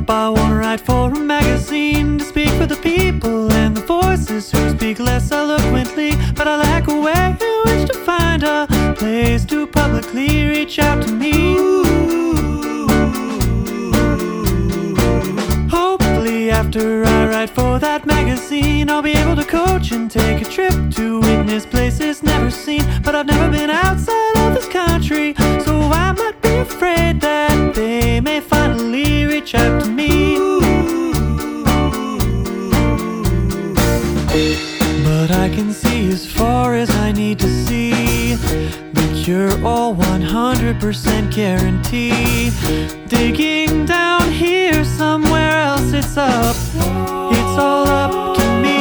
up, I wanna write for a magazine to speak for the people and the voices who speak less eloquently. But I lack a way in which to find a place to publicly reach out to me. Hopefully after I write for that magazine, I'll be able to coach and take a trip to witness places never seen. But I've never been outside of this country, so I might be afraid that they may finally reach out to me. But I can see as far as I need to see. The cure all 100% guarantee. Digging down here somewhere else, it's up. It's all up to me.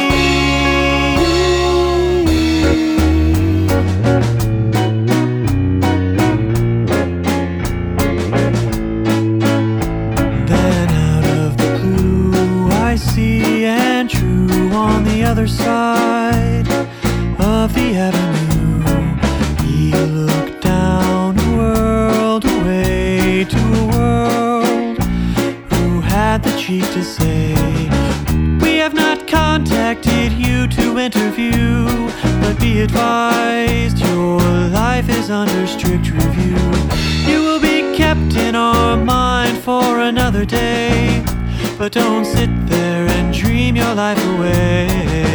Then out of the blue I see Andrew on the other side of the avenue. He looked down a world away to a world who had the cheek to say, "We have not contacted you to interview, but be advised your life is under strict review. You will be kept in our mind for another day, but don't sit there and dream your life away."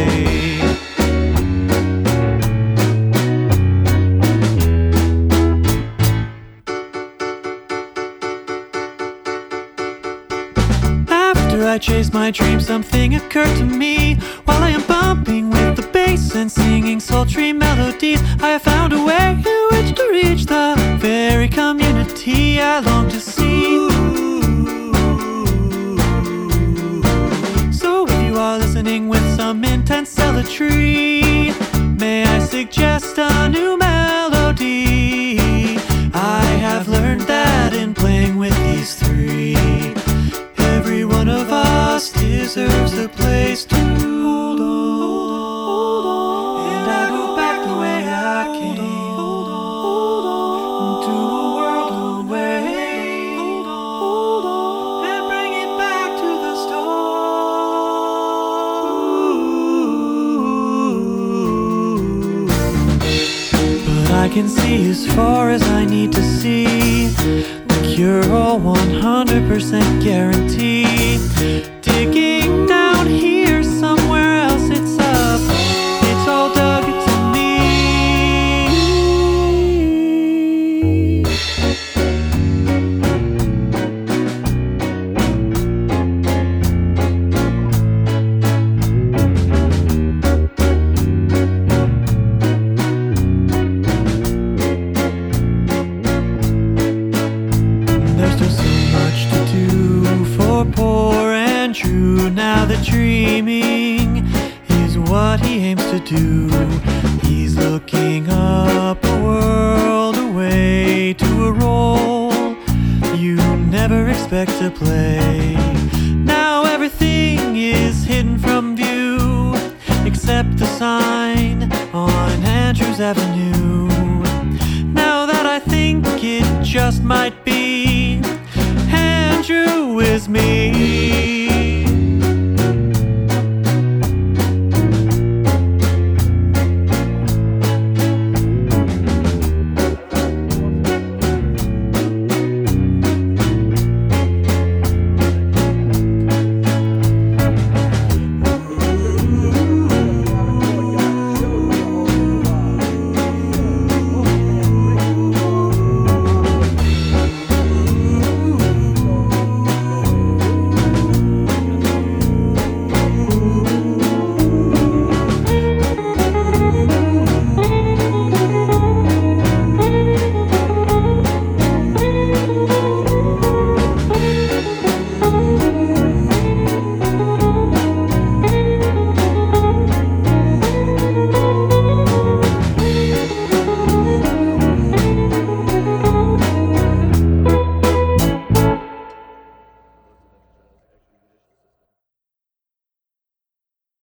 After I chased my dream, something occurred to me. While I am bumping with the bass and singing sultry melodies, I have found a way in which to reach the very community I long to see. So if you are listening with some intense zealotry, may I suggest a new melody? I have learned that in playing with these three, every one of us deserves a place to hold on. And I go back the way I came, to a world away, and bring it back to the start. But I can see as far as I need to see. The cure all 100% guarantee. Digging down here somewhere else, it's up. It's all dug to me. There's still so much to do for poor Andrew, now that dreaming is what he aims to do. He's looking up a world away to a role you never expect to play. Now everything is hidden from view except the sign on Andrews Avenue. Now that I think it just might be, Andrew is me.